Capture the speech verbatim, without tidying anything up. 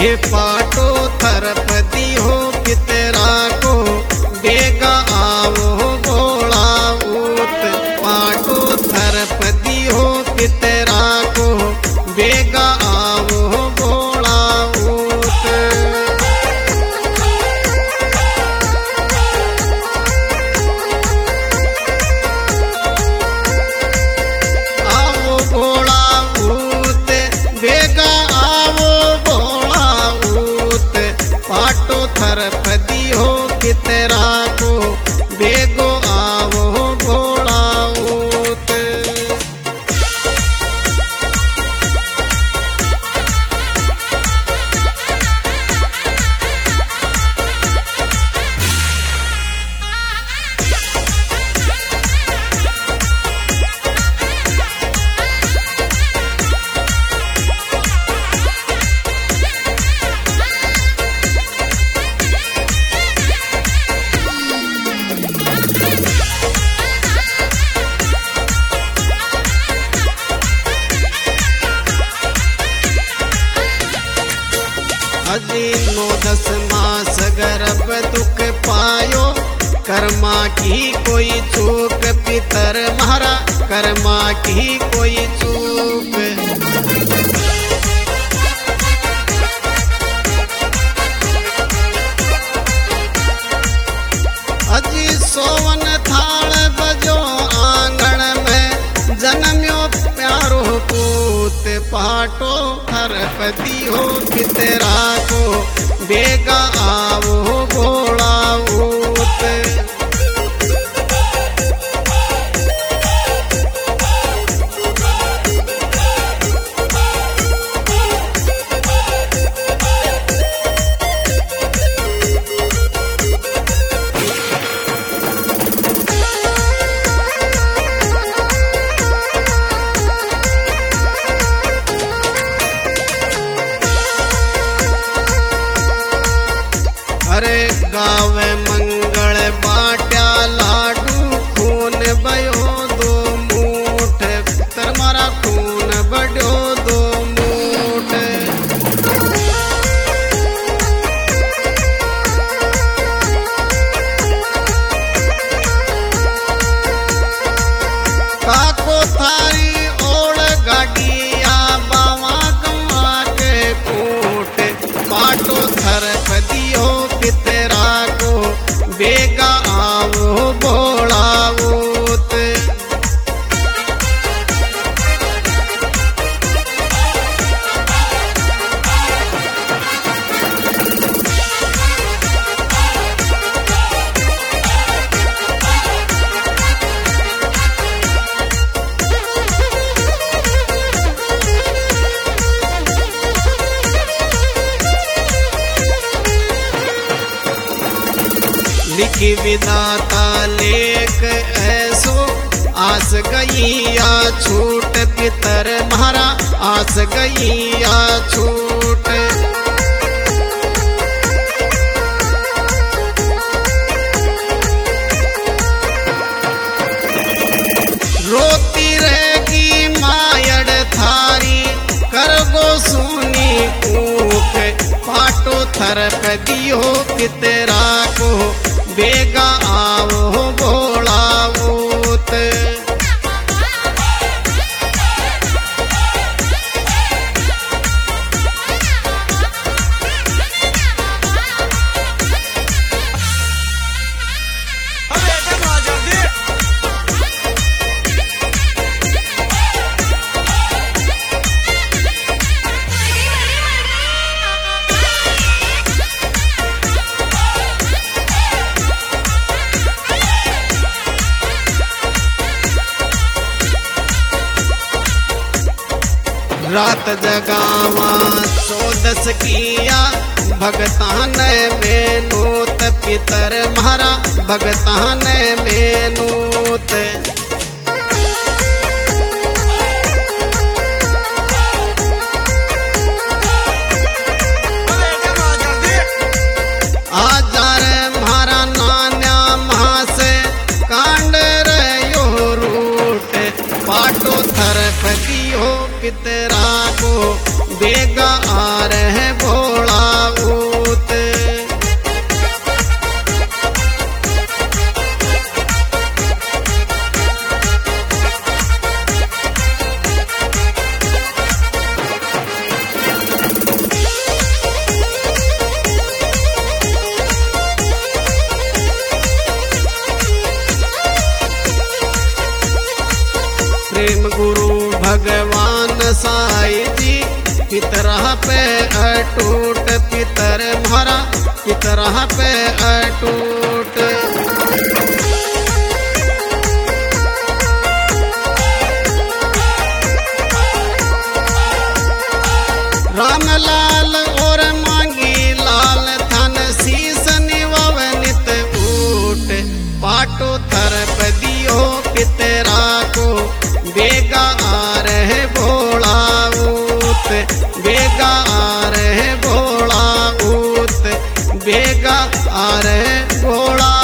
पाटो थरपति हो पितरा को बेगा आवो भोला ऊत। पाटो थरपति हो पितरा को बेगा आवो भोला ऊत। आवो भोला ऊत बेगा आवो भोला ऊत। पाटो थरपति हो पितरा को बेगो आवो भोला ऊत। अजी नौ दस मास गर्भ दुख पायो। कर्मा की कोई चूक पितर महारा कर्मा की कोई चूक। अजी सोवन थाल बजो आंगण में जन्म्यो प्यारो पूत। पाटो थरपति हो पितरा को बेगा आवो भोला ऊत। अरे गावे मंगल बाट्या लाडू खून बयो दो मूठ। तरमारा खून बढ़ो दो मूठ। काको थारी ओढ़ गाड़िया बावा गवा के फूट। पाटो थरपति हो पितरा को बेगा आवो भोला ऊत। लिखी विधाता लेख ऐसो आस गई या छूट। पितर महारा आस गई या छूट। रोती रहेगी मायड़ थारी करगो सुनी कूक। पाटो थरपति हो पितरा को बेगा आवो भोला ऊत। रात जगावा चौदस किया भगतान में नूत। पितर महारा भगतान में नूत। आजा रे महारा नान्या महा से कांड रे यो रूट। पाटो थरपति हो पितरा को बेगा आ रहे भोला भगवान साई जी पितरा पे अटूट, पितर म्हारा पितरा पे अटूट। राम लाल और मांगी लाल थन शीस निवनित ऊट, पाटो थर दियो पितरा को बेगा आ रहे भोला ऊत, बेगा आ रहे भोला ऊत, बेगा आ रहे भोला